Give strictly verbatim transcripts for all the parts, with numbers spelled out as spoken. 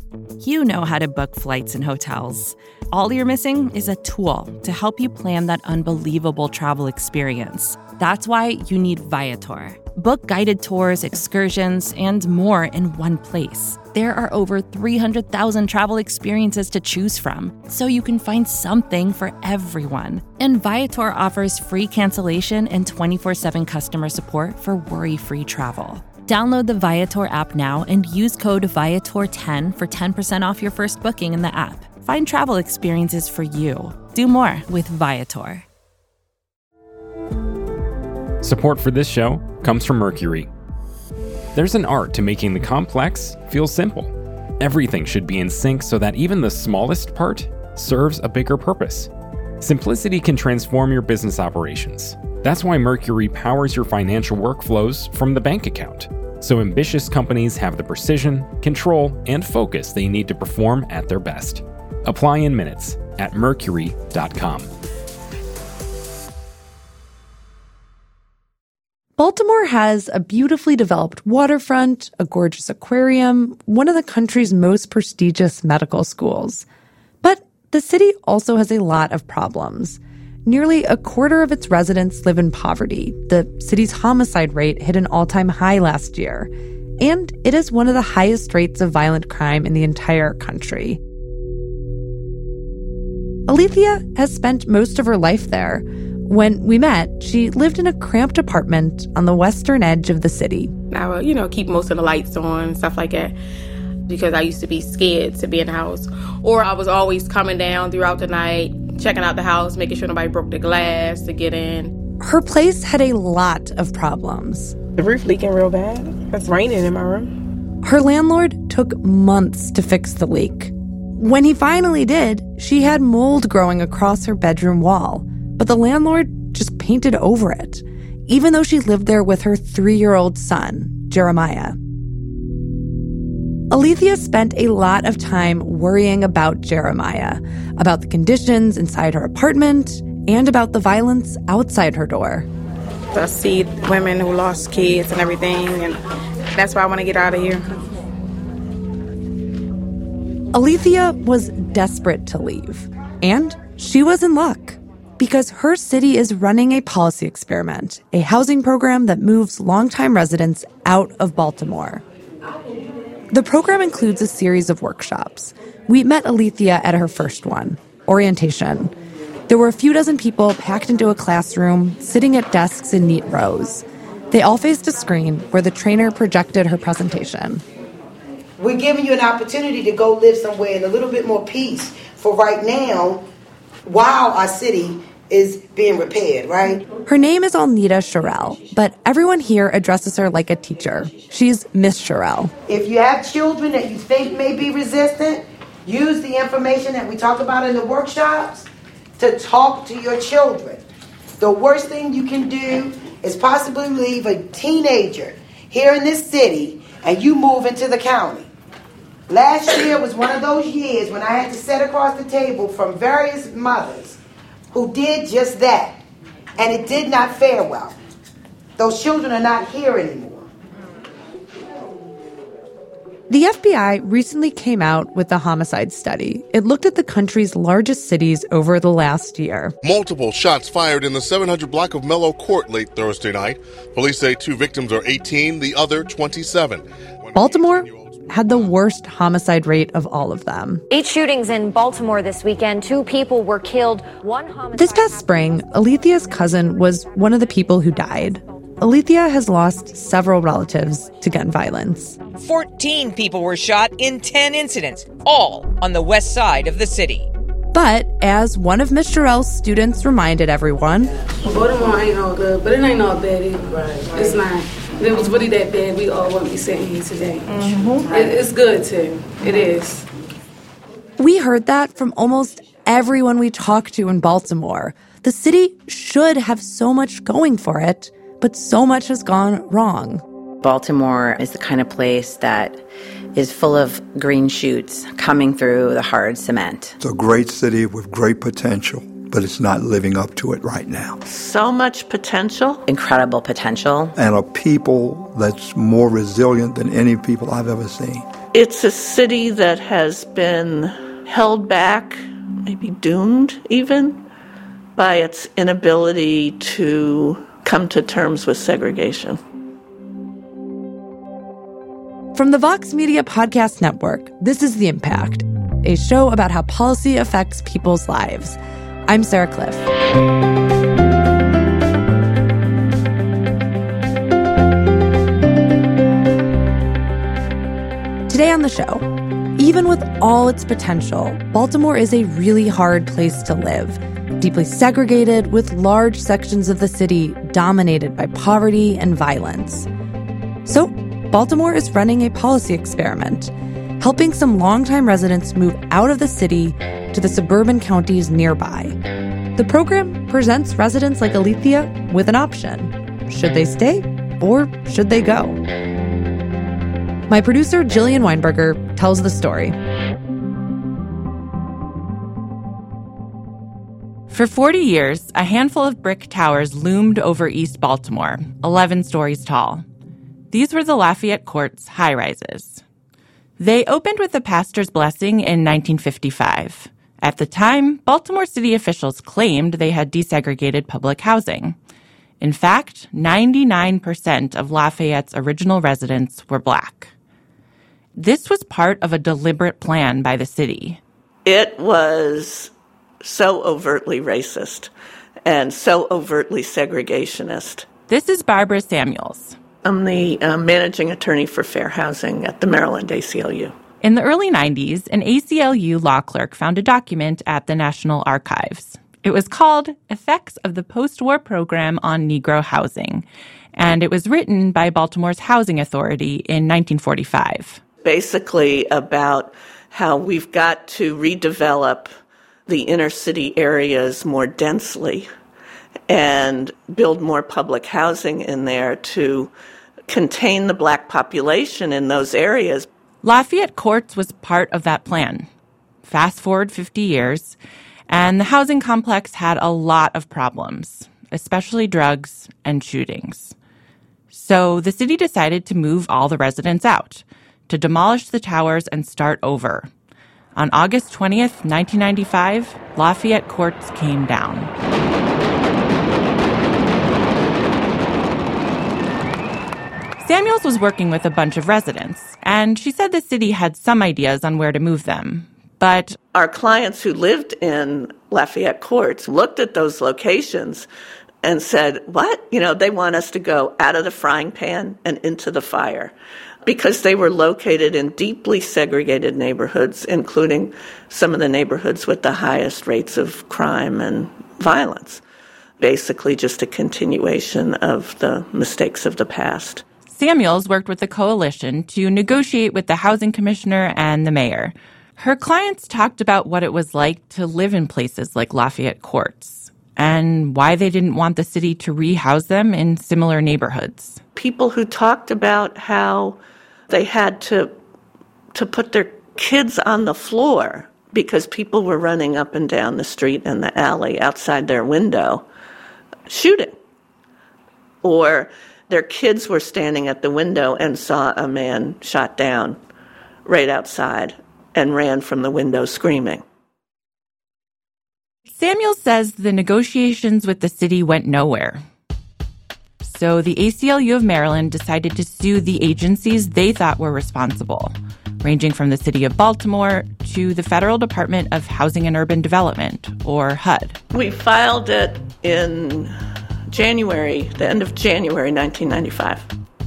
You know how to book flights and hotels. All you're missing is a tool to help you plan that unbelievable travel experience. That's why you need Viator. Book guided tours, excursions, and more in one place. There are over three hundred thousand travel experiences to choose from, so you can find something for everyone. And Viator offers free cancellation and twenty-four seven customer support for worry-free travel. Download the Viator app now and use code Viator ten for ten percent off your first booking in the app. Find travel experiences for you. Do more with Viator. Support for this show comes from Mercury. There's an art to making the complex feel simple. Everything should be in sync so that even the smallest part serves a bigger purpose. Simplicity can transform your business operations. That's why Mercury powers your financial workflows from the bank account, so ambitious companies have the precision, control, and focus they need to perform at their best. Apply in minutes at mercury dot com. Baltimore has a beautifully developed waterfront, a gorgeous aquarium, one of the country's most prestigious medical schools. But the city also has a lot of problems. Nearly a quarter of its residents live in poverty. The city's homicide rate hit an all-time high last year. And it is one of the highest rates of violent crime in the entire country. Alethea has spent most of her life there. When we met, she lived in a cramped apartment on the western edge of the city. I would, you know, keep most of the lights on, stuff like that, because I used to be scared to be in the house. Or I was always coming down throughout the night, checking out the house, making sure nobody broke the glass to get in. Her place had a lot of problems. The roof leaking real bad. It's raining in my room. Her landlord took months to fix the leak. When he finally did, she had mold growing across her bedroom wall. But the landlord just painted over it, even though she lived there with her three-year-old son, Jeremiah. Alethea spent a lot of time worrying about Jeremiah, about the conditions inside her apartment, and about the violence outside her door. I see women who lost kids and everything, and that's why I want to get out of here. Alethea was desperate to leave, and she was in luck. Because her city is running a policy experiment, a housing program that moves longtime residents out of Baltimore. The program includes a series of workshops. We met Alethea at her first one, orientation. There were a few dozen people packed into a classroom, sitting at desks in neat rows. They all faced a screen where the trainer projected her presentation. We're giving you an opportunity to go live somewhere in a little bit more peace for right now, while our city is being repaired, right? Her name is Alnita Sherrill, but everyone here addresses her like a teacher. She's Miss Sherrill. If you have children that you think may be resistant, use the information that we talk about in the workshops to talk to your children. The worst thing you can do is possibly leave a teenager here in this city and you move into the county. Last year was one of those years when I had to sit across the table from various mothers who did just that, and it did not fare well. Those children are not here anymore. The F B I recently came out with a homicide study. It looked at the country's largest cities over the last year. Multiple shots fired in the seven hundred block of Mello Court late Thursday night. Police say two victims are eighteen, the other twenty-seven. Baltimore had the worst homicide rate of all of them. Eight shootings in Baltimore this weekend. Two people were killed. One homicide. This past spring, Alethea's cousin was one of the people who died. Alethea has lost several relatives to gun violence. fourteen people were shot in ten incidents, all on the west side of the city. But as one of Miz Sherrill's students reminded everyone, Baltimore ain't all good, but it ain't all bad either. Right, right. It's not. If it was really that bad, we all wouldn't be sitting here today. Mm-hmm. It, it's good, too. It is. We heard that from almost everyone we talked to in Baltimore. The city should have so much going for it, but so much has gone wrong. Baltimore is the kind of place that is full of green shoots coming through the hard cement. It's a great city with great potential, but it's not living up to it right now. So much potential. Incredible potential. And a people that's more resilient than any people I've ever seen. It's a city that has been held back, maybe doomed even, by its inability to come to terms with segregation. From the Vox Media Podcast Network, this is The Impact, a show about how policy affects people's lives. I'm Sarah Cliff. Today on the show, even with all its potential, Baltimore is a really hard place to live, deeply segregated with large sections of the city dominated by poverty and violence. So, Baltimore is running a policy experiment, helping some longtime residents move out of the city to the suburban counties nearby. The program presents residents like Alethea with an option. Should they stay or should they go? My producer, Jillian Weinberger, tells the story. For forty years, a handful of brick towers loomed over East Baltimore, eleven stories tall. These were the Lafayette Courts high-rises. They opened with the pastor's blessing in nineteen fifty-five. At the time, Baltimore city officials claimed they had desegregated public housing. In fact, ninety-nine percent of Lafayette's original residents were Black. This was part of a deliberate plan by the city. It was so overtly racist and so overtly segregationist. This is Barbara Samuels. I'm the uh, managing attorney for fair housing at the Maryland A C L U. In the early nineties, an A C L U law clerk found a document at the National Archives. It was called Effects of the Post-War Program on Negro Housing, and it was written by Baltimore's Housing Authority in nineteen forty-five. Basically about how we've got to redevelop the inner city areas more densely and build more public housing in there to contain the Black population in those areas. Lafayette Courts was part of that plan. Fast forward fifty years, and the housing complex had a lot of problems, especially drugs and shootings. So the city decided to move all the residents out, to demolish the towers and start over. On August twentieth, nineteen ninety-five, Lafayette Courts came down. Samuels was working with a bunch of residents, and she said the city had some ideas on where to move them. But our clients who lived in Lafayette Courts looked at those locations and said, what? You know, they want us to go out of the frying pan and into the fire, because they were located in deeply segregated neighborhoods, including some of the neighborhoods with the highest rates of crime and violence. Basically just a continuation of the mistakes of the past. Samuels worked with the coalition to negotiate with the housing commissioner and the mayor. Her clients talked about what it was like to live in places like Lafayette Courts and why they didn't want the city to rehouse them in similar neighborhoods. People who talked about how they had to to put their kids on the floor because people were running up and down the street and the alley outside their window shooting. Or their kids were standing at the window and saw a man shot down right outside and ran from the window screaming. Samuel says the negotiations with the city went nowhere. So the A C L U of Maryland decided to sue the agencies they thought were responsible, ranging from the city of Baltimore to the Federal Department of Housing and Urban Development, or H U D. We filed it in January, the end of January nineteen ninety-five.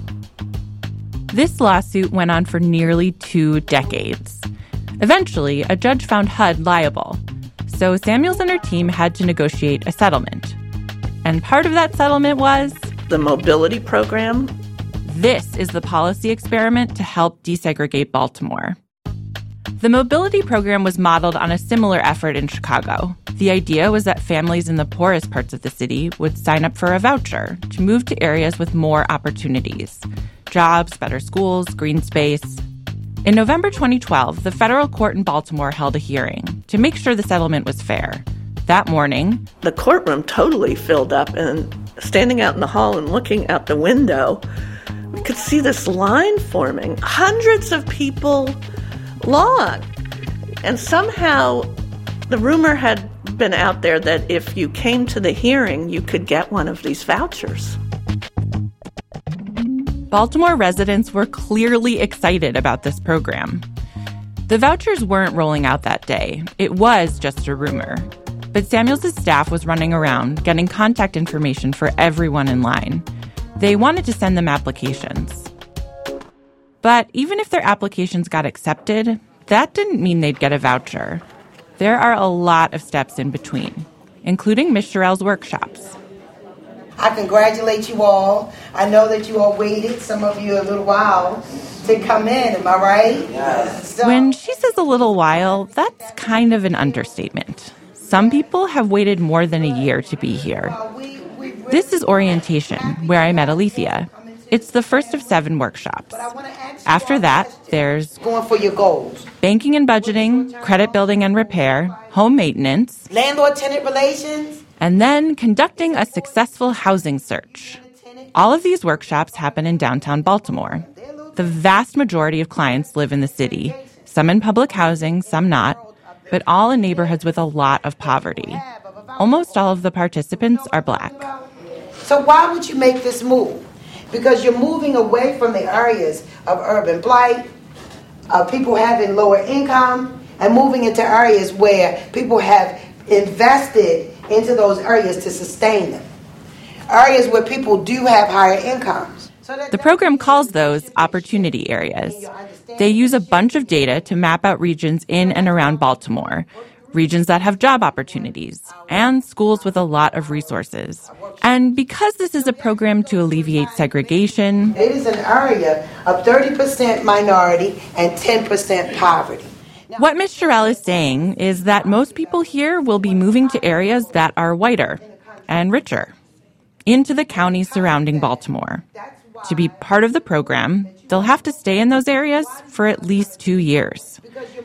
This lawsuit went on for nearly two decades. Eventually, a judge found H U D liable, so Samuels and her team had to negotiate a settlement. And part of that settlement was the mobility program. This is the policy experiment to help desegregate Baltimore. The mobility program was modeled on a similar effort in Chicago. The idea was that families in the poorest parts of the city would sign up for a voucher to move to areas with more opportunities: jobs, better schools, green space. In November twenty twelve, the federal court in Baltimore held a hearing to make sure the settlement was fair. That morning, the courtroom totally filled up, and standing out in the hall and looking out the window we could see this line forming, hundreds of people long. And somehow the rumor had been out there that if you came to the hearing, you could get one of these vouchers. Baltimore residents were clearly excited about this program. The vouchers weren't rolling out that day. It was just a rumor. But Samuels' staff was running around, getting contact information for everyone in line. They wanted to send them applications. But even if their applications got accepted, that didn't mean they'd get a voucher. There are a lot of steps in between, including Miz Sherrill's workshops. I congratulate you all. I know that you all waited, some of you a little while, to come in. Am I right? Yes. So, when she says a little while, that's kind of an understatement. Some people have waited more than a year to be here. This is orientation, where I met Alethea. It's the first of seven workshops. After that, there's going for your goals. Banking and budgeting, credit building and repair, home maintenance, landlord-tenant relations, and then conducting a successful housing search. All of these workshops happen in downtown Baltimore. The vast majority of clients live in the city, some in public housing, some not, but all in neighborhoods with a lot of poverty. Almost all of the participants are Black. So why would you make this move? Because you're moving away from the areas of urban blight, of people having lower income, and moving into areas where people have invested into those areas to sustain them. Areas where people do have higher incomes. The program calls those opportunity areas. They use a bunch of data to map out regions in and around Baltimore, regions that have job opportunities, and schools with a lot of resources. And because this is a program to alleviate segregation, it is an area of thirty percent minority and ten percent poverty. What Miz Sherrill is saying is that most people here will be moving to areas that are whiter and richer, into the counties surrounding Baltimore. To be part of the program, they'll have to stay in those areas for at least two years.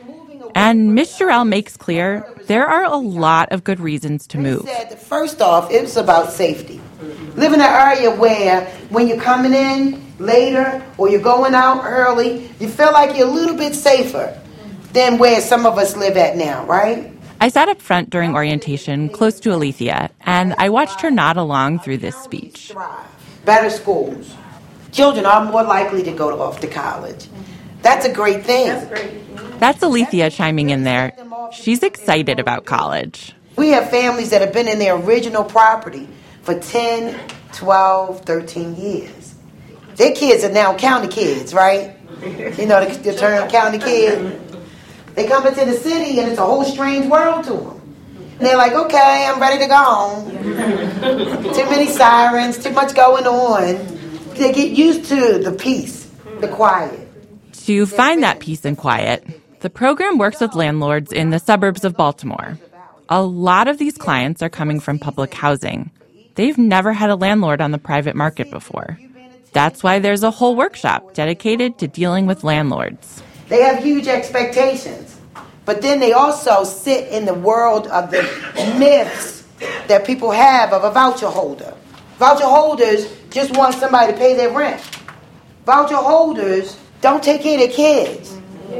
And Miz Sherrill makes clear there are a lot of good reasons to move. First off, it's about safety. Live in an area where when you're coming in later or you're going out early, you feel like you're a little bit safer than where some of us live at now, right? I sat up front during orientation close to Alethea, and I watched her nod along through this speech. Better schools. Children are more likely to go off to college. That's a great thing. That's great. That's Alethea chiming in there. She's excited about college. We have families that have been in their original property for ten, twelve, thirteen years. Their kids are now county kids, right? You know the, the term county kid? They come into the city and it's a whole strange world to them. And they're like, okay, I'm ready to go home. Too many sirens, too much going on. They get used to the peace, the quiet. To find that peace and quiet, the program works with landlords in the suburbs of Baltimore. A lot of these clients are coming from public housing. They've never had a landlord on the private market before. That's why there's a whole workshop dedicated to dealing with landlords. They have huge expectations, but then they also sit in the world of the myths that people have of a voucher holder. Voucher holders just want somebody to pay their rent. Voucher holders don't take care of their kids.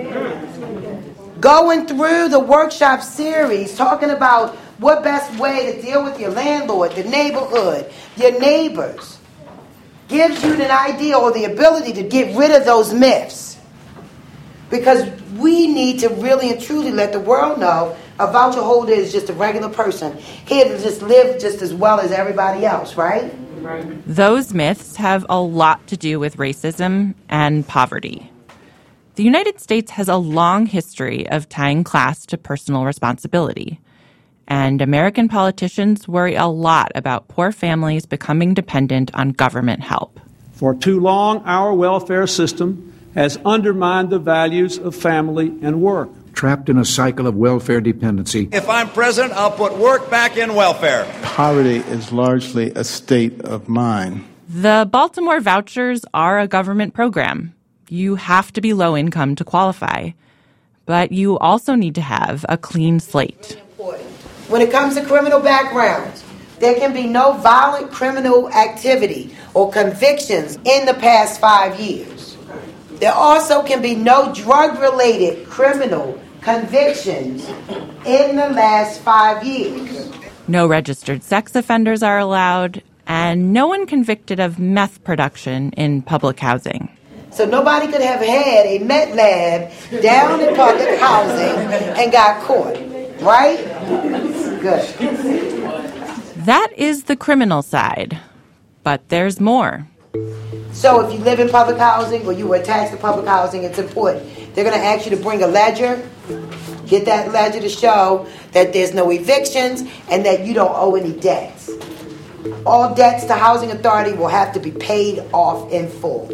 Going through the workshop series, talking about what best way to deal with your landlord, the neighborhood, your neighbors, gives you an idea or the ability to get rid of those myths. Because we need to really and truly let the world know a voucher holder is just a regular person here to just live just as well as everybody else, right? Right. Those myths have a lot to do with racism and poverty. The United States has a long history of tying class to personal responsibility. And American politicians worry a lot about poor families becoming dependent on government help. For too long, our welfare system has undermined the values of family and work. Trapped in a cycle of welfare dependency. If I'm president, I'll put work back in welfare. Poverty is largely a state of mind. The Baltimore vouchers are a government program. You have to be low income to qualify. But you also need to have a clean slate. When it comes to criminal backgrounds, there can be no violent criminal activity or convictions in the past five years. There also can be no drug-related criminal convictions in the last five years. No registered sex offenders are allowed, and no one convicted of meth production in public housing. So nobody could have had a meth lab down in public housing and got caught, right? Good. That is the criminal side, but there's more. So if you live in public housing or you were attached to public housing, it's important. They're going to ask you to bring a ledger, get that ledger to show that there's no evictions and that you don't owe any debts. All debts to Housing Authority will have to be paid off in full.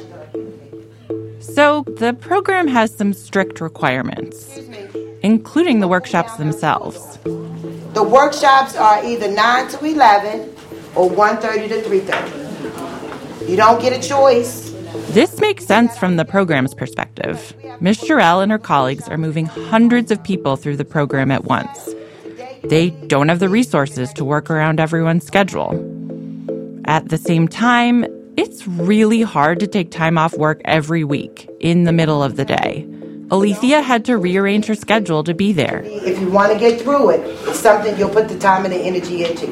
So the program has some strict requirements, including the workshops themselves. The workshops are either nine to eleven or one thirty to three thirty. You don't get a choice. This makes sense from the program's perspective. Miz Sherrill and her colleagues are moving hundreds of people through the program at once. They don't have the resources to work around everyone's schedule. At the same time, it's really hard to take time off work every week in the middle of the day. Alethea had to rearrange her schedule to be there. If you want to get through it, it's something you'll put the time and the energy into.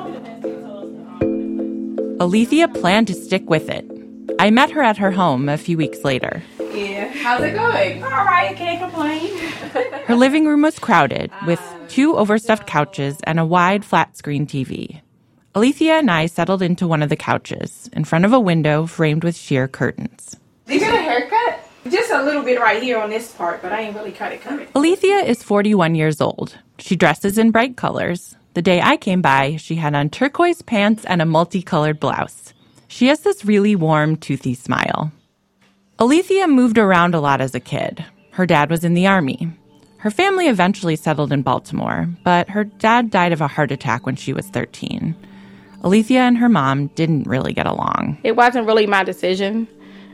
Alethea planned to stick with it. I met her at her home a few weeks later. Yeah. How's it going? All right, I can't complain. Her living room was crowded with two overstuffed couches and a wide flat-screen T V. Alethea and I settled into one of the couches in front of a window framed with sheer curtains. Did you get a haircut? Just a little bit right here on this part, but I ain't really cut it, cut it. Alethea is forty-one years old. She dresses in bright colors. The day I came by, she had on turquoise pants and a multicolored blouse. She has this really warm, toothy smile. Alethea moved around a lot as a kid. Her dad was in the Army. Her family eventually settled in Baltimore, but her dad died of a heart attack when she was thirteen. Alethea and her mom didn't really get along. It wasn't really my decision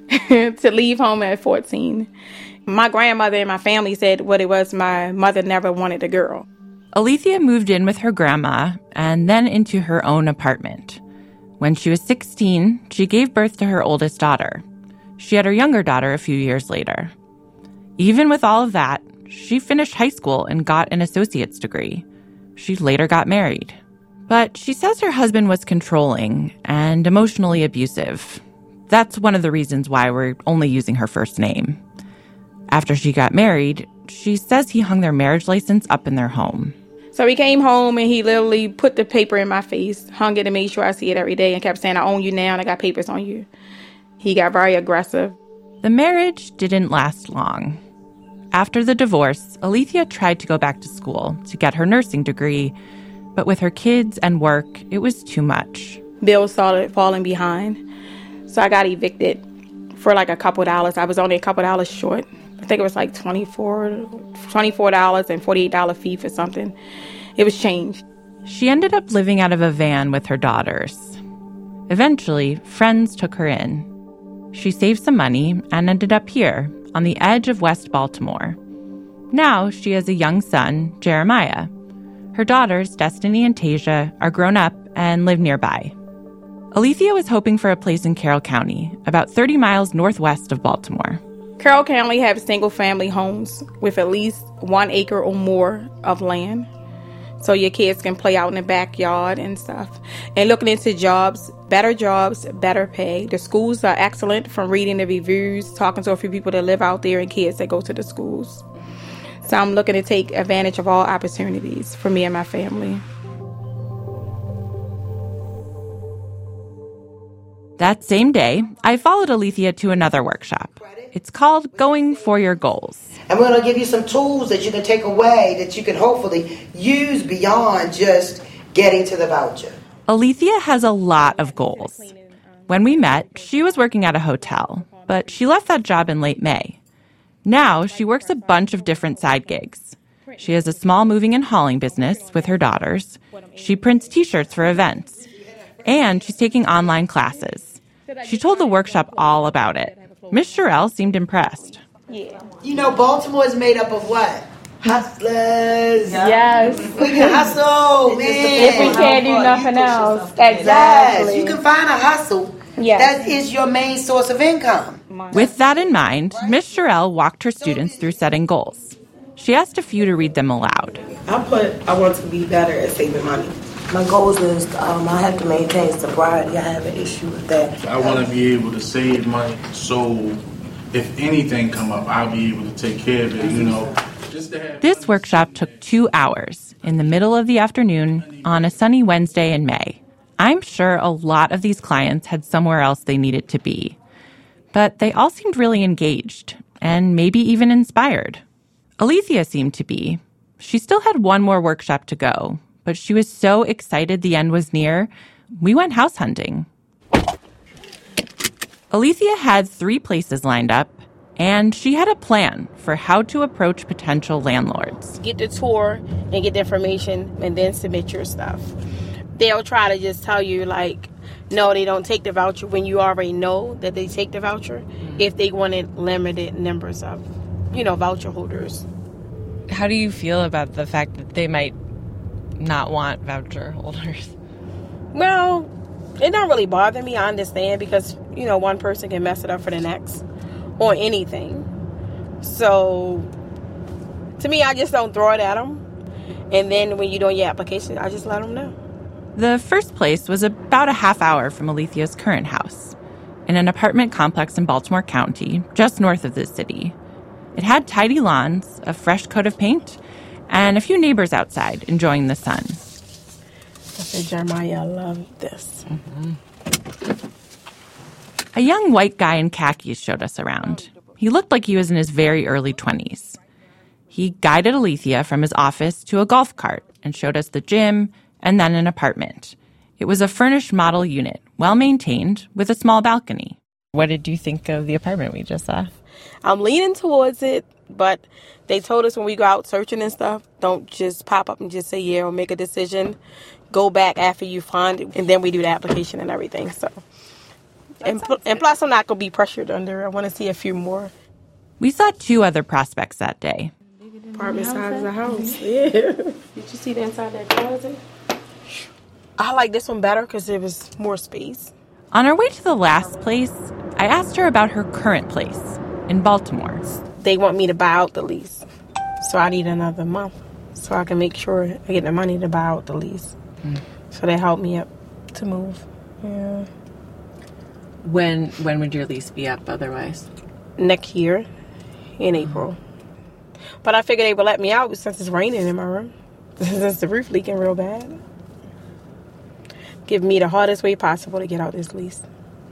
to leave home at fourteen. My grandmother and my family said what it was, my mother never wanted a girl. Alethea moved in with her grandma and then into her own apartment. When she was sixteen, she gave birth to her oldest daughter. She had her younger daughter a few years later. Even with all of that, she finished high school and got an associate's degree. She later got married. But she says her husband was controlling and emotionally abusive. That's one of the reasons why we're only using her first name. After she got married, she says he hung their marriage license up in their home. So he came home and he literally put the paper in my face, hung it and made sure I see it every day and kept saying, I own you now and I got papers on you. He got very aggressive. The marriage didn't last long. After the divorce, Alethea tried to go back to school to get her nursing degree, but with her kids and work, it was too much. Bills started falling behind, so I got evicted for like a couple dollars. I was only a couple dollars short. I think it was like twenty-four dollars, twenty-four dollars and forty-eight dollars fee for something. It was changed. She ended up living out of a van with her daughters. Eventually, friends took her in. She saved some money and ended up here, on the edge of West Baltimore. Now she has a young son, Jeremiah. Her daughters, Destiny and Tasia, are grown up and live nearby. Alethea was hoping for a place in Carroll County, about thirty miles northwest of Baltimore. Carroll County has single-family homes with at least one acre or more of land, so your kids can play out in the backyard and stuff. And looking into jobs, better jobs, better pay. The schools are excellent, from reading the reviews, talking to a few people that live out there and kids that go to the schools. So I'm looking to take advantage of all opportunities for me and my family. That same day, I followed Alethea to another workshop. It's called Going for Your Goals. And we're going to give you some tools that you can take away that you can hopefully use beyond just getting to the voucher. Alethea has a lot of goals. When we met, she was working at a hotel, but she left that job in late May. Now she works a bunch of different side gigs. She has a small moving and hauling business with her daughters. She prints T-shirts for events. And she's taking online classes. She told the workshop all about it. Miz Sherrill seemed impressed. Yeah. You know, Baltimore is made up of what? Hustlers. Yes. We can hustle, man. If we can't do nothing else. Exactly. Yes, you can find a hustle. Yes. That is your main source of income. With that in mind, Miz Sherrill walked her students through setting goals. She asked a few to read them aloud. I put, I want to be better at saving money. My goals is um, I have to maintain sobriety. I have an issue with that. I want to be able to save money, so if anything come up, I'll be able to take care of it, you know. Just to have This workshop took two hours in the middle of the afternoon on a sunny Wednesday in May. I'm sure a lot of these clients had somewhere else they needed to be. But they all seemed really engaged and maybe even inspired. Alethea seemed to be. She still had one more workshop to go, but she was so excited the end was near, we went house hunting. Alethea had three places lined up, and she had a plan for how to approach potential landlords. Get the tour and get the information and then submit your stuff. They'll try to just tell you, like, no, they don't take the voucher when you already know that they take the voucher if they wanted limited numbers of, you know, voucher holders. How do you feel about the fact that they might not want voucher holders? Well, it don't really bother me. I understand because, you know, one person can mess it up for the next or anything. So, to me, I just don't throw it at them. And then when you're doing your application, I just let them know. The first place was about a half hour from Alethea's current house, in an apartment complex in Baltimore County, just north of the city. It had tidy lawns, a fresh coat of paint, and a few neighbors outside enjoying the sun. I said, Jeremiah, I love this. Mm-hmm. A young white guy in khakis showed us around. He looked like he was in his very early twenties. He guided Alethea from his office to a golf cart and showed us the gym and then an apartment. It was a furnished model unit, well-maintained, with a small balcony. What did you think of the apartment we just saw? I'm leaning towards it, but they told us when we go out searching and stuff, don't just pop up and just say yeah or make a decision. Go back after you find it, and then we do the application and everything. So, and, pl- and plus, I'm not going to be pressured under. I want to see a few more. We saw two other prospects that day. Apartment size of the house. Yeah. Did you see the inside of that closet? I like this one better because it was more space. On our way to the last place, I asked her about her current place in Baltimore. They want me to buy out the lease, so I need another month so I can make sure I get the money to buy out the lease. Mm. So they helped me up to move. Yeah. When when would your lease be up otherwise? Next year, in April. But I figured they would let me out since it's raining in my room. Since the roof leaking real bad. Give me the hardest way possible to get out this lease.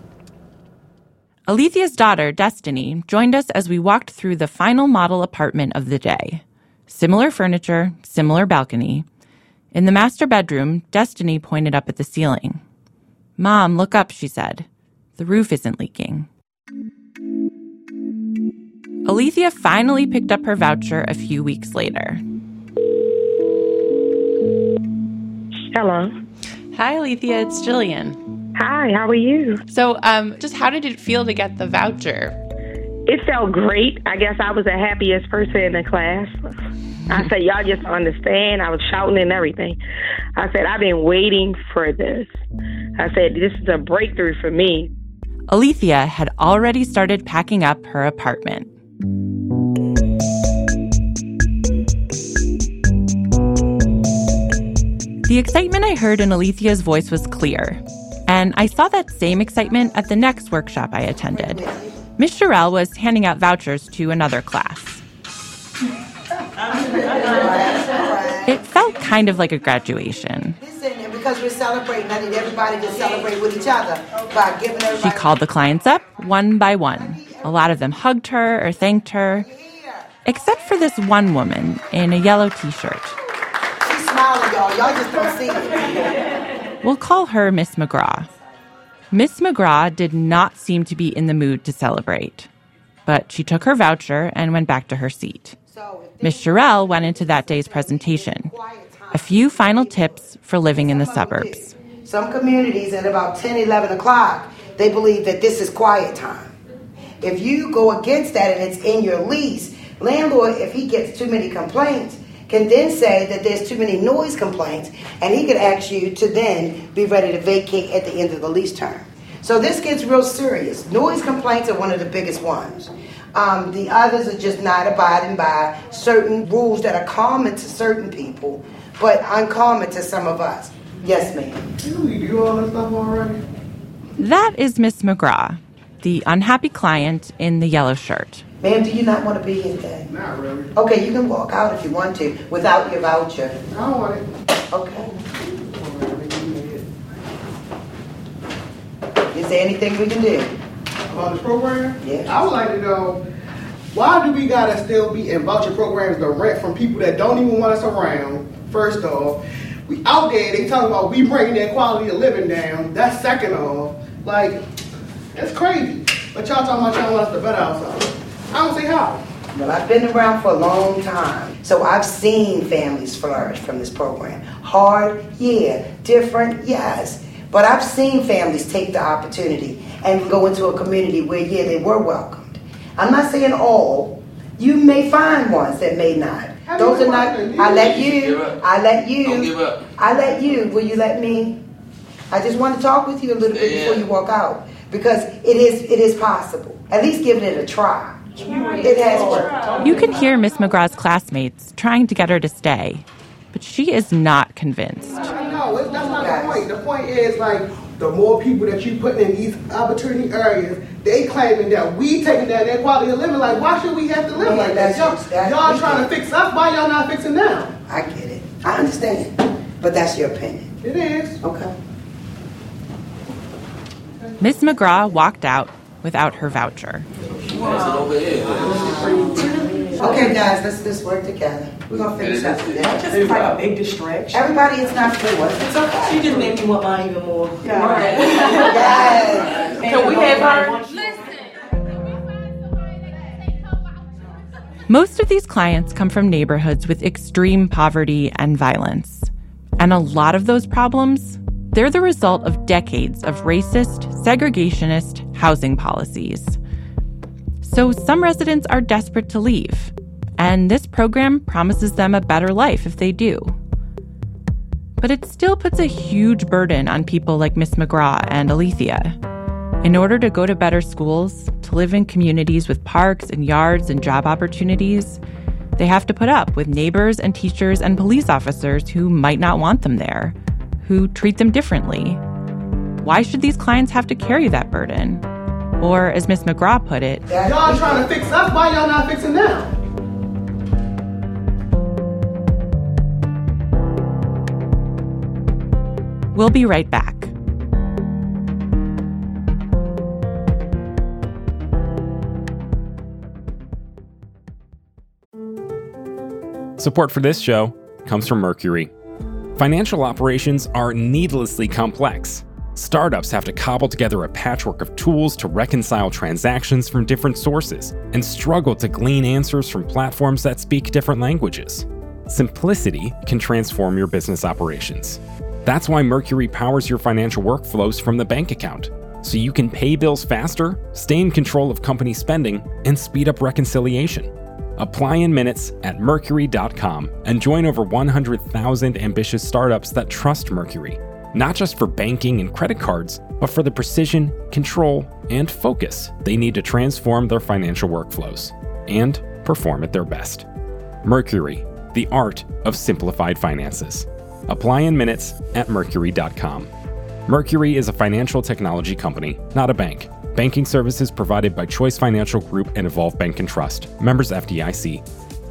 Alethea's daughter, Destiny, joined us as we walked through the final model apartment of the day. Similar furniture, similar balcony. In the master bedroom, Destiny pointed up at the ceiling. "Mom, look up," she said. "The roof isn't leaking." Alethea finally picked up her voucher a few weeks later. Hello. Hi, Alethea. It's Jillian. Hi, how are you? So, um, just how did it feel to get the voucher? It felt great. I guess I was the happiest person in the class. I said, y'all just don't understand. I was shouting and everything. I said, I've been waiting for this. I said, this is a breakthrough for me. Alethea had already started packing up her apartment. The excitement I heard in Alethea's voice was clear, and I saw that same excitement at the next workshop I attended. Miz Sherrill was handing out vouchers to another class. It felt kind of like a graduation. Listen, because we're celebrating, I need everybody to celebrate with each other by giving everybody... She called the clients up one by one. A lot of them hugged her or thanked her, except for this one woman in a yellow T-shirt. She's smiling, y'all. Y'all just don't see it. We'll call her Miss McGraw. Miss McGraw did not seem to be in the mood to celebrate, but she took her voucher and went back to her seat. Miss Sherrill went into that day's presentation. A few final tips for living in the suburbs. Some communities at about ten, eleven o'clock, they believe that this is quiet time. If you go against that and it's in your lease, Landlord, if he gets too many complaints, can then say that there's too many noise complaints, and he could ask you to then be ready to vacate at the end of the lease term. So this gets real serious. Noise complaints are one of the biggest ones. Um, the others are just not abiding by certain rules that are common to certain people, but uncommon to some of us. Yes, ma'am. You do all this stuff already? That is Miss McGraw, the unhappy client in the yellow shirt. Ma'am, do you not want to be here today? Not really. Okay, you can walk out if you want to without your voucher. I don't want it. Okay. Is there anything we can do? About this program? Yeah. I would like to know, why do we gotta still be in voucher programs to rent from people that don't even want us around? First off, we out there, they talking about we bringing their quality of living down. That's second off. Like, that's crazy. But y'all talking about y'all want us to better ourselves. I don't see how. Well, I've been around for a long time, so I've seen families flourish from this program. Hard, yeah. Different, yes. But I've seen families take the opportunity and go into a community where, yeah, they were welcomed. I'm not saying all. You may find ones that may not. Those are not. I let you. I let you. Don't give up. I let you. Will you let me? I just want to talk with you a little bit before you walk out, because it is it is possible. At least give it a try. It has worked. You can hear Miss McGraw's classmates trying to get her to stay, but she is not convinced. No, it's, that's not the point. The point is, like, the more people that you put in these opportunity areas, they claiming that we taking down their quality of living. Like, why should we have to live like that? Y'all, y'all trying to fix us, why y'all not fixing them? I get it. I understand. But that's your opinion. It is. Okay. Miss McGraw walked out without her voucher. Wow. Okay, guys, let's just work together. We're going to finish up today. That's just like a big distraction. Everybody, it's not for us. It's okay. She just made me want mine even more. Yeah. Right. Yes. Can we have her? Most of these clients come from neighborhoods with extreme poverty and violence. And a lot of those problems, they're the result of decades of racist, segregationist housing policies. So some residents are desperate to leave, and this program promises them a better life if they do. But it still puts a huge burden on people like Miss McGraw and Alethea. In order to go to better schools, to live in communities with parks and yards and job opportunities, they have to put up with neighbors and teachers and police officers who might not want them there, who treat them differently. Why should these clients have to carry that burden? Or, as Miss McGraw put it, y'all trying to fix us, why y'all not fixing them? We'll be right back. Support for this show comes from Mercury. Financial operations are needlessly complex. Startups have to cobble together a patchwork of tools to reconcile transactions from different sources and struggle to glean answers from platforms that speak different languages. Simplicity can transform your business operations. That's why Mercury powers your financial workflows from the bank account, so you can pay bills faster, stay in control of company spending, and speed up reconciliation. Apply in minutes at mercury dot com and join over one hundred thousand ambitious startups that trust Mercury. Not just for banking and credit cards, but for the precision, control, and focus they need to transform their financial workflows and perform at their best. Mercury, the art of simplified finances. Apply in minutes at mercury dot com. Mercury is a financial technology company, not a bank. Banking services provided by Choice Financial Group and Evolve Bank and Trust. Members F D I C.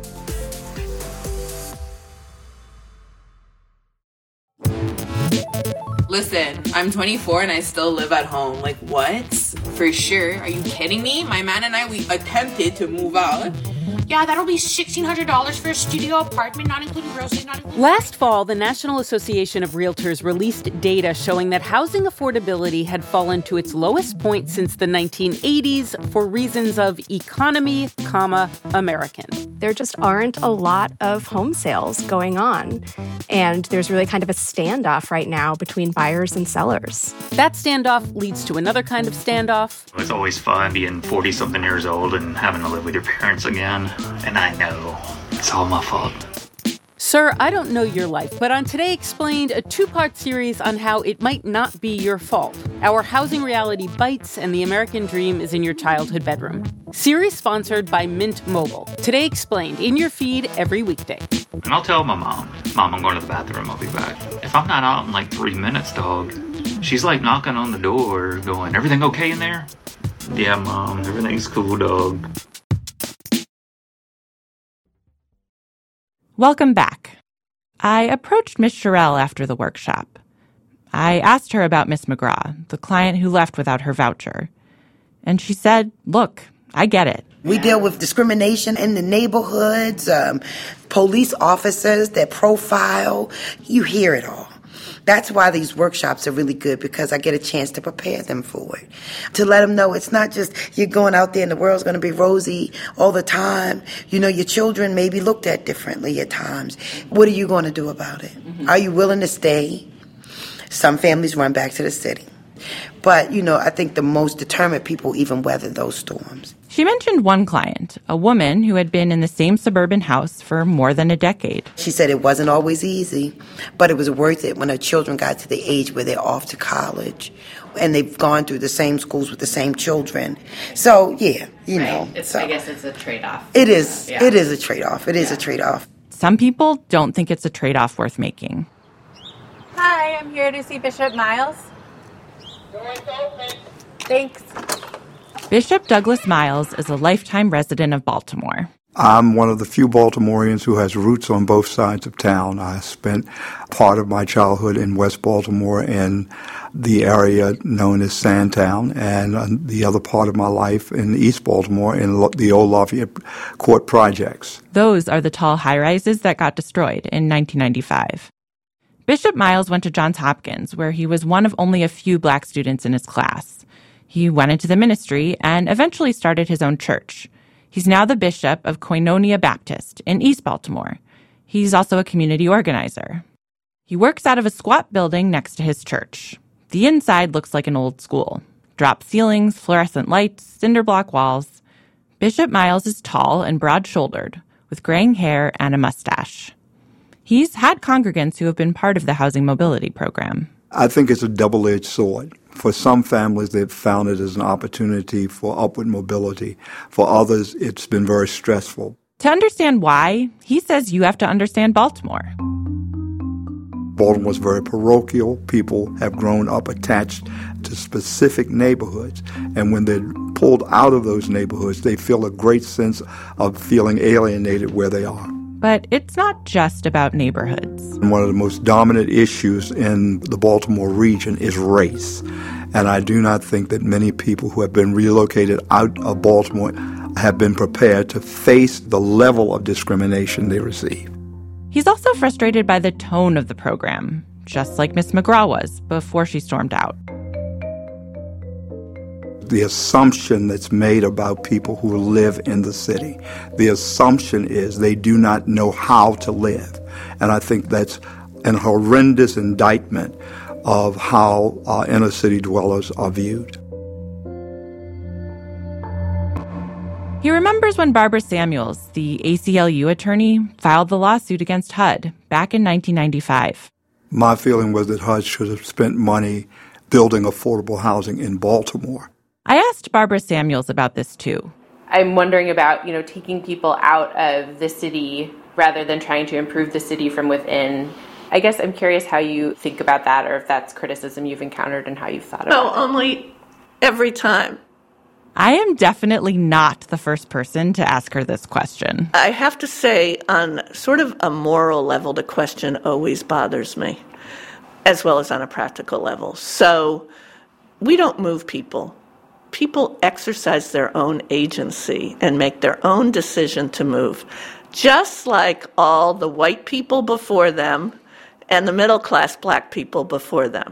Listen, I'm twenty-four and I still live at home. Like, what? For sure. Are you kidding me? My man and I, we attempted to move out. Yeah, that'll be sixteen hundred dollars for a studio apartment, not including groceries, not including... Last fall, the National Association of Realtors released data showing that housing affordability had fallen to its lowest point since the nineteen eighties for reasons of economy, comma, American. There just aren't a lot of home sales going on. And there's really kind of a standoff right now between buyers and sellers. That standoff leads to another kind of standoff. It's always fun being forty-something years old and having to live with your parents again. and I know it's all my fault. Sir, I don't know your life, but on Today Explained, a two-part series on how it might not be your fault. Our housing reality bites and the American dream is in your childhood bedroom. Series sponsored by Mint Mobile. Today Explained, in your feed every weekday. And I'll tell my mom, Mom, I'm going to the bathroom, I'll be back. If I'm not out in like three minutes, dog, she's like knocking on the door, going, everything okay in there? Yeah, Mom, everything's cool, dog. Welcome back. I approached Miss Sherrill after the workshop. I asked her about Miss McGraw, the client who left without her voucher. And she said, look, I get it. We deal with discrimination in the neighborhoods, um, police officers that profile. You hear it all. That's why these workshops are really good, because I get a chance to prepare them for it. To let them know it's not just you're going out there and the world's going to be rosy all the time. You know, your children may be looked at differently at times. What are you going to do about it? Mm-hmm. Are you willing to stay? Some families run back to the city. But, you know, I think the most determined people even weather those storms. She mentioned one client, a woman who had been in the same suburban house for more than a decade. She said it wasn't always easy, but it was worth it when her children got to the age where they're off to college and they've gone through the same schools with the same children. So, yeah, you right. know. It's, so. I guess it's a trade-off. It is. Yeah. It is a trade-off. It is yeah. a trade-off. Some people don't think it's a trade-off worth making. Hi, I'm here to see Bishop Miles. Thanks. Bishop Douglas Miles is a lifetime resident of Baltimore. I'm one of the few Baltimoreans who has roots on both sides of town. I spent part of my childhood in West Baltimore in the area known as Sandtown, and the other part of my life in East Baltimore in the old Lafayette Court projects. Those are the tall high-rises that got destroyed in nineteen ninety-five. Bishop Miles went to Johns Hopkins, where he was one of only a few black students in his class. He went into the ministry and eventually started his own church. He's now the bishop of Koinonia Baptist in East Baltimore. He's also a community organizer. He works out of a squat building next to his church. The inside looks like an old school. Drop ceilings, fluorescent lights, cinder block walls. Bishop Miles is tall and broad-shouldered, with graying hair and a mustache. He's had congregants who have been part of the housing mobility program. I think it's a double-edged sword. For some families, they've found it as an opportunity for upward mobility. For others, it's been very stressful. To understand why, he says you have to understand Baltimore. Baltimore's very parochial. People have grown up attached to specific neighborhoods. And when they're pulled out of those neighborhoods, they feel a great sense of feeling alienated where they are. But it's not just about neighborhoods. And one of the most dominant issues in the Baltimore region is race. And I do not think that many people who have been relocated out of Baltimore have been prepared to face the level of discrimination they receive. He's also frustrated by the tone of the program, just like Miss McGraw was before she stormed out. The assumption that's made about people who live in the city, the assumption is they do not know how to live. And I think that's an horrendous indictment of how uh, inner city dwellers are viewed. He remembers when Barbara Samuels, the A C L U attorney, filed the lawsuit against H U D back in nineteen ninety-five. My feeling was that H U D should have spent money building affordable housing in Baltimore. I asked Barbara Samuels about this, too. I'm wondering about, you know, taking people out of the city rather than trying to improve the city from within. I guess I'm curious how you think about that, or if that's criticism you've encountered and how you've thought about no, it. No, only every time. I am definitely not the first person to ask her this question. I have to say, on sort of a moral level, the question always bothers me, as well as on a practical level. So we don't move people. People exercise their own agency and make their own decision to move, just like all the white people before them and the middle-class black people before them.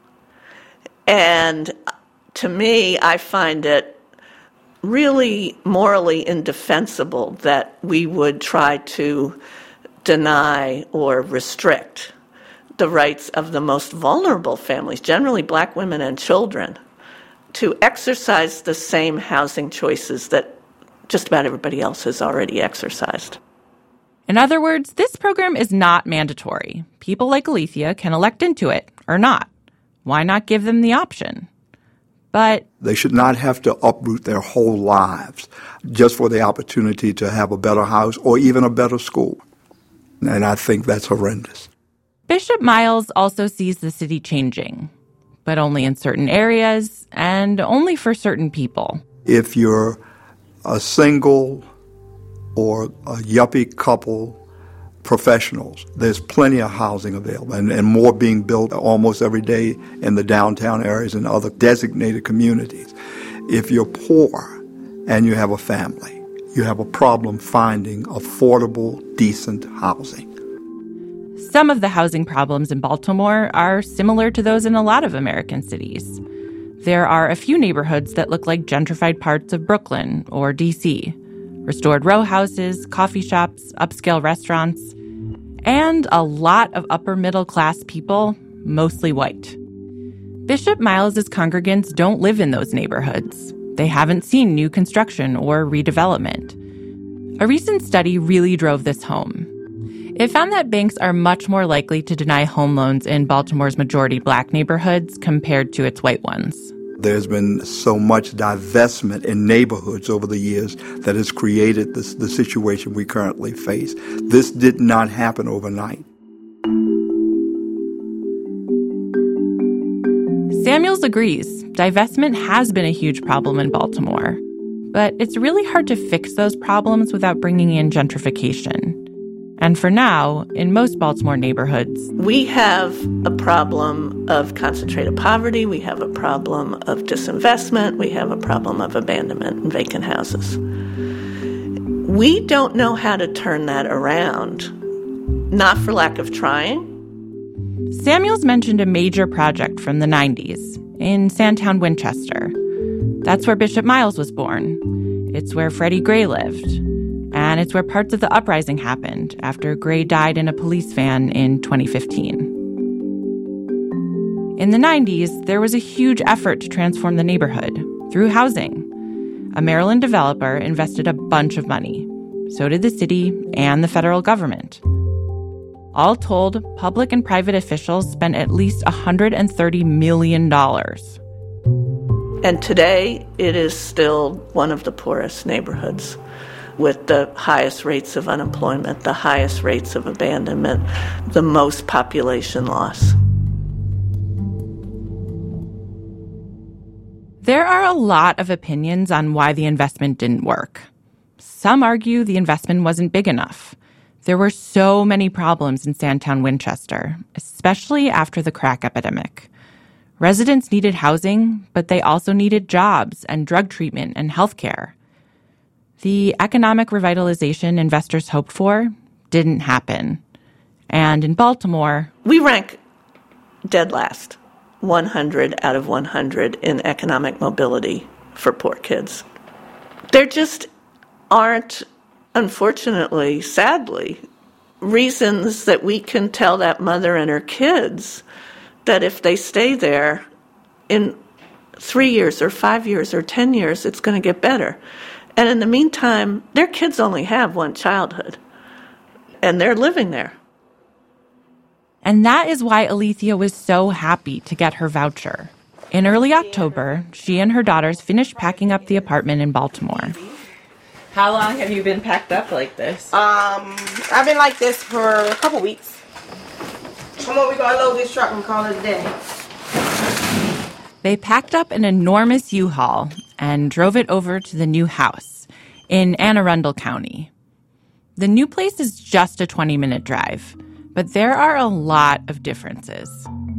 And to me, I find it really morally indefensible that we would try to deny or restrict the rights of the most vulnerable families, generally black women and children, to exercise the same housing choices that just about everybody else has already exercised. In other words, this program is not mandatory. People like Alethea can elect into it or not. Why not give them the option? But they should not have to uproot their whole lives just for the opportunity to have a better house or even a better school. And I think that's horrendous. Bishop Miles also sees the city changing, but only in certain areas and only for certain people. If you're a single or a yuppie couple, professionals, there's plenty of housing available and, and more being built almost every day in the downtown areas and other designated communities. If you're poor and you have a family, you have a problem finding affordable, decent housing. Some of the housing problems in Baltimore are similar to those in a lot of American cities. There are a few neighborhoods that look like gentrified parts of Brooklyn or D C, restored row houses, coffee shops, upscale restaurants, and a lot of upper-middle-class people, mostly white. Bishop Miles's congregants don't live in those neighborhoods. They haven't seen new construction or redevelopment. A recent study really drove this home. It found that banks are much more likely to deny home loans in Baltimore's majority black neighborhoods compared to its white ones. There's been so much divestment in neighborhoods over the years that has created this, the situation we currently face. This did not happen overnight. Samuels agrees. Divestment has been a huge problem in Baltimore. But it's really hard to fix those problems without bringing in gentrification. And for now, in most Baltimore neighborhoods, we have a problem of concentrated poverty, we have a problem of disinvestment, we have a problem of abandonment and vacant houses. We don't know how to turn that around, not for lack of trying. Samuels mentioned a major project from the nineties in Sandtown, Winchester. That's where Bishop Miles was born. It's where Freddie Gray lived. And it's where parts of the uprising happened after Gray died in a police van in twenty fifteen. In the nineties, there was a huge effort to transform the neighborhood through housing. A Maryland developer invested a bunch of money. So did the city and the federal government. All told, public and private officials spent at least one hundred thirty million dollars. And today, it is still one of the poorest neighborhoods, with the highest rates of unemployment, the highest rates of abandonment, the most population loss. There are a lot of opinions on why the investment didn't work. Some argue the investment wasn't big enough. There were so many problems in Sandtown, Winchester, especially after the crack epidemic. Residents needed housing, but they also needed jobs and drug treatment and health care. The economic revitalization investors hoped for didn't happen. And in Baltimore, we rank dead last, one hundred out of one hundred in economic mobility for poor kids. There just aren't, unfortunately, sadly, reasons that we can tell that mother and her kids that if they stay there in three years or five years or ten years, it's going to get better. And in the meantime, their kids only have one childhood, and they're living there. And that is why Alethea was so happy to get her voucher. In early October, she and her daughters finished packing up the apartment in Baltimore. How long have you been packed up like this? Um, I've been like this for a couple weeks. Come on, we gotta load this truck and call it a day. They packed up an enormous U-Haul and drove it over to the new house in Anne Arundel County. The new place is just a twenty-minute drive, but there are a lot of differences.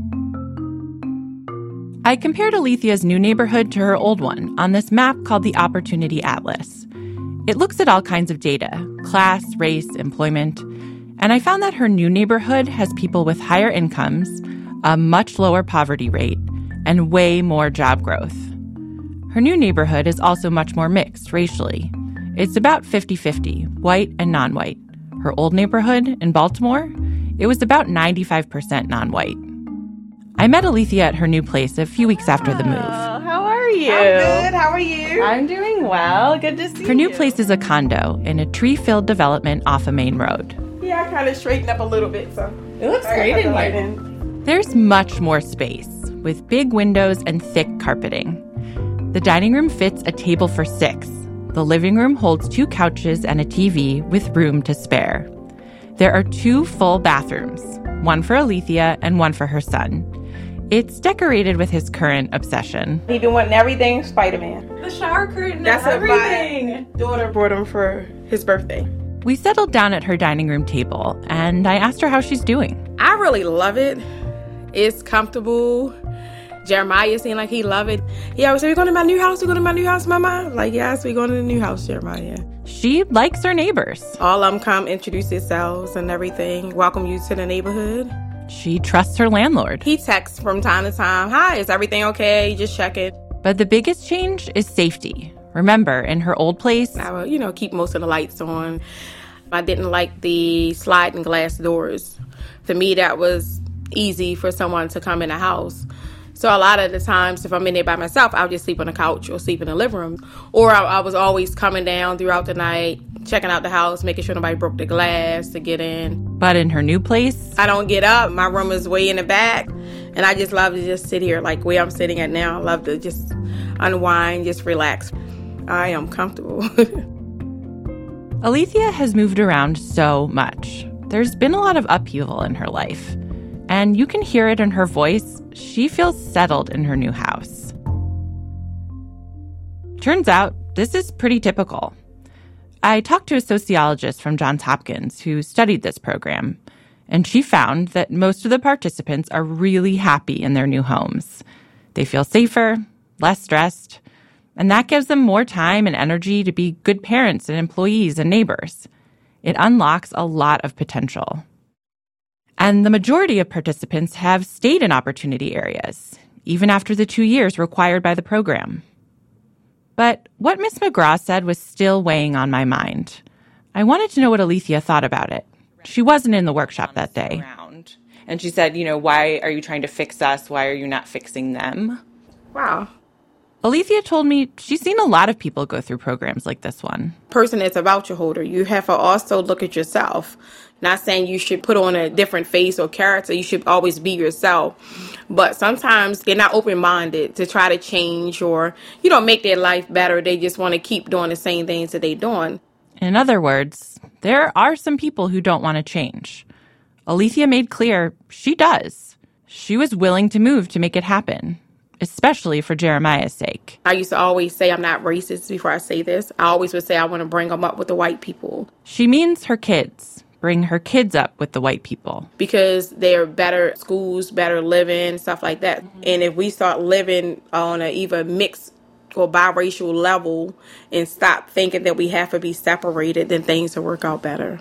I compared Alethea's new neighborhood to her old one on this map called the Opportunity Atlas. It looks at all kinds of data, class, race, employment, and I found that her new neighborhood has people with higher incomes, a much lower poverty rate, and way more job growth. Her new neighborhood is also much more mixed racially. It's about fifty-fifty, white and non-white. Her old neighborhood in Baltimore, it was about ninety-five percent non-white. I met Alethea at her new place a few weeks after the move. Oh, how are you? I'm good. How are you? I'm doing well. Good to see you. Her new place is a condo in a tree-filled development off a main road. Yeah, I kind of straightened up a little bit, so it looks great in here. There's much more space, with big windows and thick carpeting. The dining room fits a table for six. The living room holds two couches and a T V with room to spare. There are two full bathrooms, one for Alethea and one for her son. It's decorated with his current obsession. He been wanting everything Spider-Man. The shower curtain That's and everything. My daughter brought him for his birthday. We settled down at her dining room table, and I asked her how she's doing. I really love it. It's comfortable. Jeremiah seemed like he loved it. He always said, "We're going to my new house. We're going to my new house, Mama." Like, yes, we're going to the new house, Jeremiah. She likes her neighbors. All of them come introduce themselves and everything. Welcome you to the neighborhood. She trusts her landlord. He texts from time to time. "Hi, is everything okay? Just check it." But the biggest change is safety. Remember, in her old place, I would, you know, keep most of the lights on. I didn't like the sliding glass doors. To me, that was easy for someone to come in the house. So a lot of the times, if I'm in there by myself, I'll just sleep on the couch or sleep in the living room. Or I, I was always coming down throughout the night, checking out the house, making sure nobody broke the glass to get in. But in her new place, I don't get up. My room is way in the back. And I just love to just sit here like where I'm sitting at now. I love to just unwind, just relax. I am comfortable. Alethea has moved around so much. There's been a lot of upheaval in her life. And you can hear it in her voice. She feels settled in her new house. Turns out, this is pretty typical. I talked to a sociologist from Johns Hopkins who studied this program, and she found that most of the participants are really happy in their new homes. They feel safer, less stressed, and that gives them more time and energy to be good parents and employees and neighbors. It unlocks a lot of potential. And the majority of participants have stayed in opportunity areas, even after the two years required by the program. But what Miz McGraw said was still weighing on my mind. I wanted to know what Alethea thought about it. She wasn't in the workshop that day. And she said, you know, why are you trying to fix us? Why are you not fixing them? Wow. Alethea told me she's seen a lot of people go through programs like this one. Person that's a voucher holder, you have to also look at yourself. Not saying you should put on a different face or character. You should always be yourself. But sometimes they're not open-minded to try to change or, you know, make their life better. They just want to keep doing the same things that they're doing. In other words, there are some people who don't want to change. Alethea made clear she does. She was willing to move to make it happen, especially for Jeremiah's sake. I used to always say I'm not racist before I say this. I always would say I want to bring them up with the white people. She means her kids. Bring her kids up with the white people. Because they're better schools, better living, stuff like that. Mm-hmm. And if we start living on a either mixed or biracial level and stop thinking that we have to be separated, then things will work out better.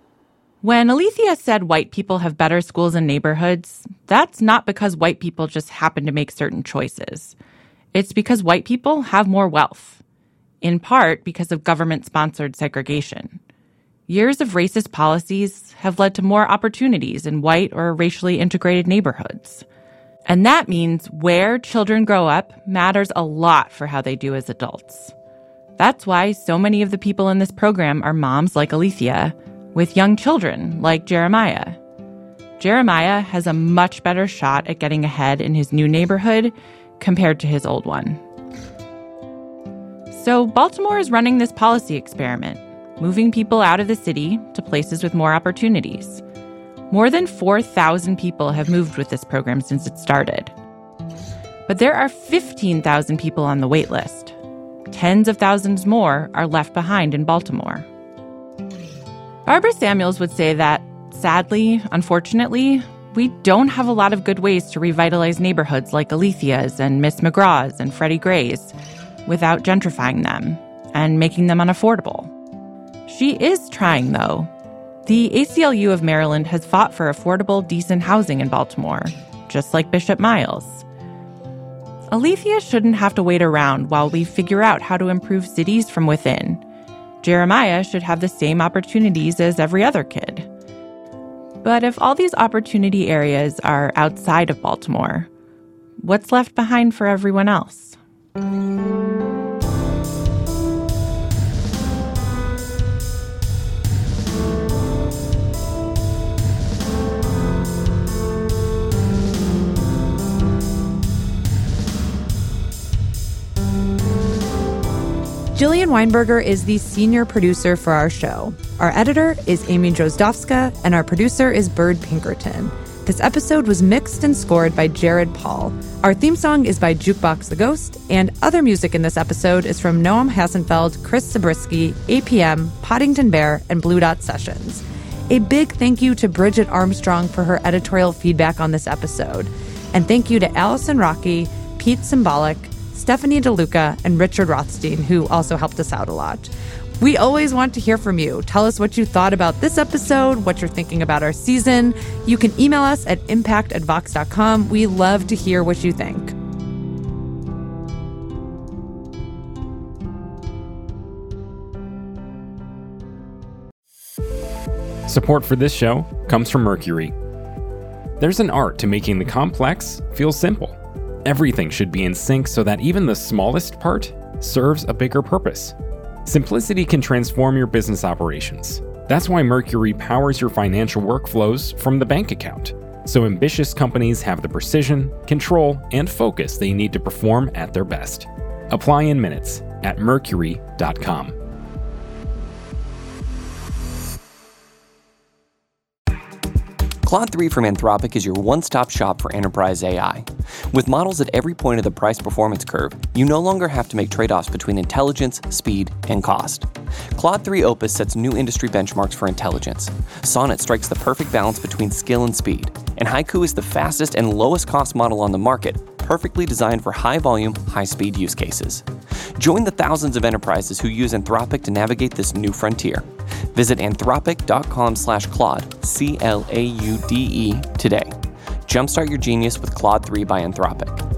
When Alethea said white people have better schools and neighborhoods, that's not because white people just happen to make certain choices. It's because white people have more wealth, in part because of government-sponsored segregation. Years of racist policies have led to more opportunities in white or racially integrated neighborhoods. And that means where children grow up matters a lot for how they do as adults. That's why so many of the people in this program are moms like Alethea, with young children like Jeremiah. Jeremiah has a much better shot at getting ahead in his new neighborhood compared to his old one. So Baltimore is running this policy experiment, moving people out of the city to places with more opportunities. More than four thousand people have moved with this program since it started. But there are fifteen thousand people on the wait list. Tens of thousands more are left behind in Baltimore. Barbara Samuels would say that, sadly, unfortunately, we don't have a lot of good ways to revitalize neighborhoods like Alethea's and Miz McGraw's and Freddie Gray's without gentrifying them and making them unaffordable. She is trying, though. The A C L U of Maryland has fought for affordable, decent housing in Baltimore, just like Bishop Miles. Alethea shouldn't have to wait around while we figure out how to improve cities from within. Jeremiah should have the same opportunities as every other kid. But if all these opportunity areas are outside of Baltimore, what's left behind for everyone else? Jillian Weinberger is the senior producer for our show. Our editor is Amy Drozdowska, and our producer is Bird Pinkerton. This episode was mixed and scored by Jared Paul. Our theme song is by Jukebox the Ghost, and other music in this episode is from Noam Hassenfeld, Chris Zabriskie, A P M, Poddington Bear, and Blue Dot Sessions. A big thank you to Bridget Armstrong for her editorial feedback on this episode. And thank you to Allison Rocky, Pete Symbolic, Stephanie DeLuca, and Richard Rothstein, who also helped us out a lot. We always want to hear from you. Tell us what you thought about this episode, what you're thinking about our season. You can email us at impact at vox dot com. We love to hear what you think. Support for this show comes from Mercury. There's an art to making the complex feel simple. Everything should be in sync so that even the smallest part serves a bigger purpose. Simplicity can transform your business operations. That's why Mercury powers your financial workflows from the bank account, so ambitious companies have the precision, control, and focus they need to perform at their best. Apply in minutes at mercury dot com. Claude three from Anthropic is your one-stop shop for enterprise A I. With models at every point of the price-performance curve, you no longer have to make trade-offs between intelligence, speed, and cost. Claude three Opus sets new industry benchmarks for intelligence. Sonnet strikes the perfect balance between skill and speed. And Haiku is the fastest and lowest-cost model on the market, perfectly designed for high-volume, high-speed use cases. Join the thousands of enterprises who use Anthropic to navigate this new frontier. Visit anthropic.com slash Claude, C L A U D E, today. Jumpstart your genius with Claude three by Anthropic.